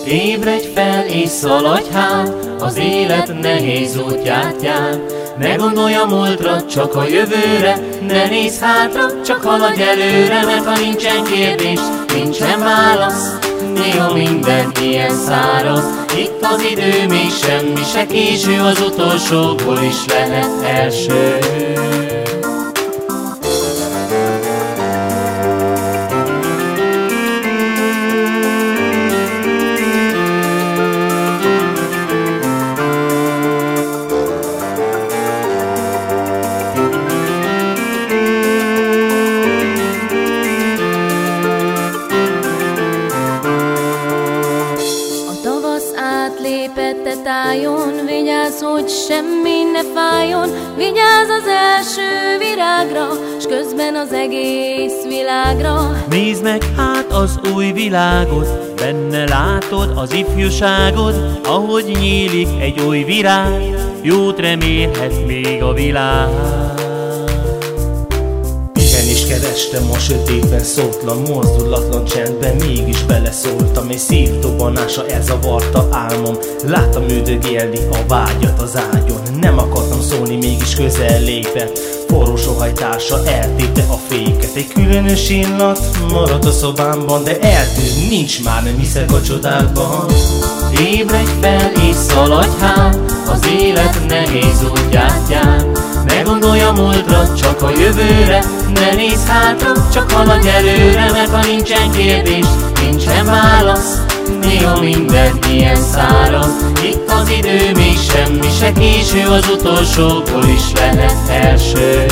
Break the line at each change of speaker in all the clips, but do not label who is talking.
Ébredj fel és szaladj hát, az élet nehéz útját jár. Ne gondolj a múltra, csak a jövőre, ne nézz hátra, csak haladj előre. Mert ha nincsen kérdés, nincsen válasz, néha minden ilyen száraz. Itt az idő, még semmi se késő, az utolsóból is lehet első.
Átlépette tájon, vigyázz, hogy semmi ne fájjon. Vigyázz az első virágra, s közben az egész világra.
Nézd meg hát az új világot, benne látod az ifjúságod. Ahogy nyílik egy új virág, jót remélhet még a világ.
És kerestem a sötétben, szótlan, mozdulatlan csendben, mégis beleszóltam. Egy szívdobbanása elzavarta álmom, láttam üldögélni a vágyat az ágyon. Nem akartam szólni, mégis közel lépett, forró sohajtása eltépte a féket. Egy különös illat maradt a szobámban, de eltűnt, nincs már, nem hiszek a csodákban.
Ébredj fel és szaladj hát, az élet nehéz útját jár. Ne gondolj a múltra, csak a jövőre, ne nézz hátra, csak haladj előre. Mert ha nincsen kérdés, nincsen válasz, néha minden ilyen száraz. Itt az idő, még semmi se késő, az utolsóból is lehet első.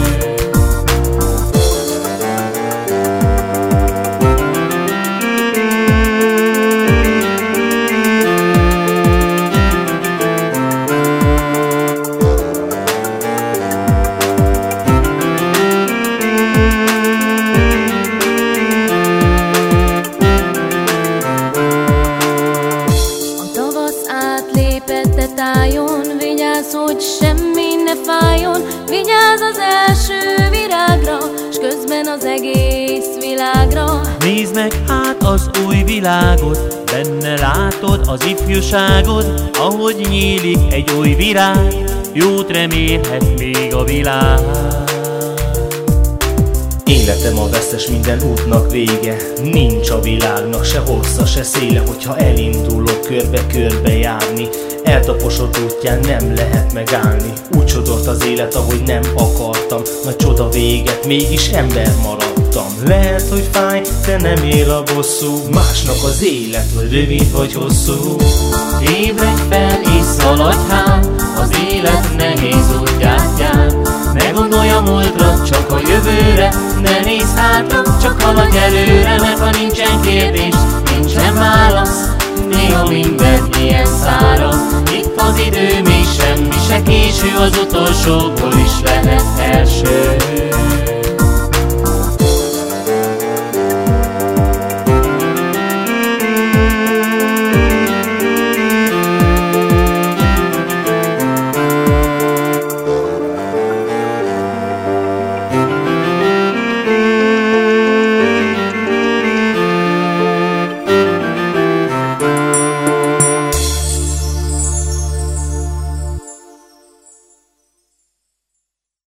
Átlépette tájon, vigyázz, hogy semmi ne fájjon. Vigyázz az első virágra, s közben az egész világra.
Nézd meg hát az új világot, benne látod az ifjúságod. Ahogy nyílik egy új virág, jót remélhet még a világ.
Életem a vesztes, minden útnak vége, nincs a világnak se hossza, se széle. Hogyha elindulok körbe-körbe járni, eltaposott útján nem lehet megállni. Úgy csodott az élet, ahogy nem akartam, nagy csoda véget, mégis ember maradtam. Lehet, hogy fáj, de nem él a bosszú, másnak az élet, vagy rövid vagy hosszú.
Ébredj fel és szaladj hát, az élet nehéz útját jár. Ne gondolj a múltra, csak a jövőre, ne nézz hátra, csak haladj előre. Mert ha nincsen kérdés, nincsen válasz, néha minden ilyen száraz. Itt az idő, még semmi se késő, az utolsóból is lehet első.